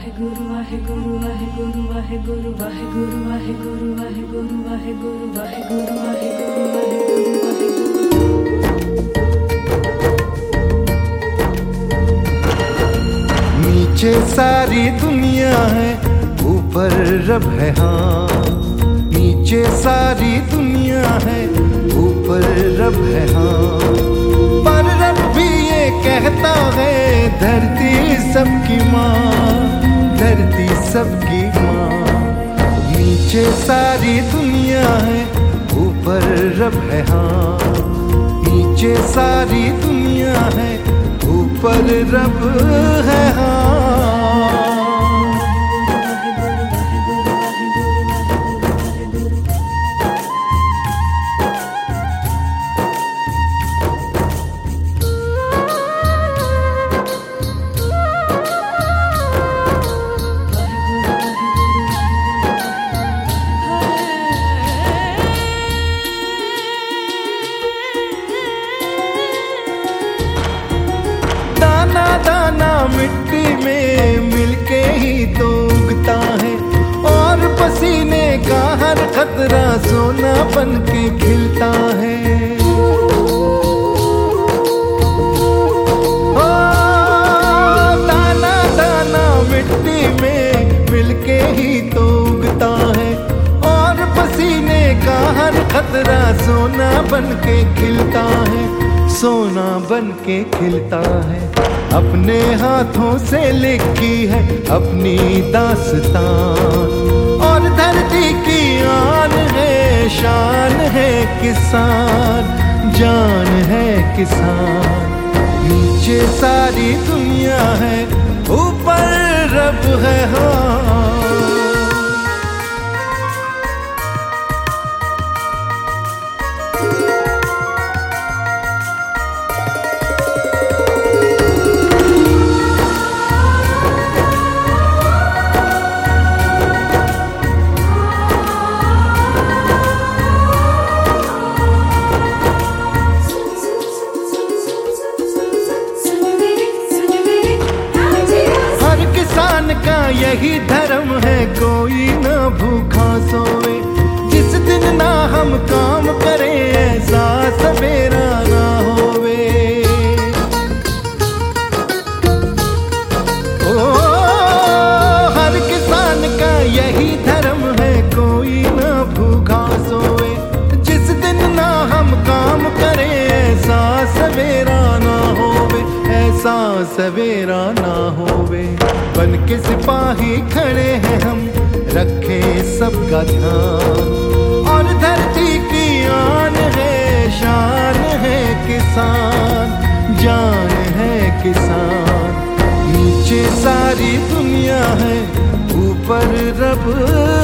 वाहेगुरु वाहेगुरु वाहेगुरु वाहेगुरु वाहेगुरु वाहेगुरु वाहेगुरु वाहेगुरु वाहेगुरु वाहेगुरु वाहेगुरु नीचे सारी दुनिया है, ऊपर रब है। हाँ, नीचे सारी दुनिया है, ऊपर रब है। हाँ, पर रब भी ये कहता है धरती सबकी माँ, धरती सबकी माँ। नीचे सारी दुनिया है, ऊपर रब है। हाँ, नीचे सारी दुनिया है, ऊपर रब है। हाँ, दाना मिट्टी में मिलके ही तो उगता है, और पसीने का हर खतरा सोना बन के खिलता है। ओ, दाना दाना मिट्टी में मिलके ही तो उगता है, और पसीने का हर खतरा सोना बन के खिलता है, सोना बन के खिलता है। अपने हाथों से लिखी है अपनी दास्तान, और धरती की आन है, शान है किसान, जान है किसान। नीचे सारी दुनिया है, ऊपर रब है। हाँ, का यही धर्म है, कोई ना भूखा सोवे। जिस दिन ना हम काम करें, ऐसा सवेरा ना होवे। ओ, हर किसान का यही धर्म है, कोई ना भूखा सोवे। जिस दिन ना हम काम करें, ऐसा सवेरा ना होवे, ऐसा सवेरा ना होवे। बन के सिपाही खड़े हैं हम, रखें सबका ध्यान, और धरती की आन है, शान है किसान, जान है किसान। नीचे सारी दुनिया है, ऊपर रब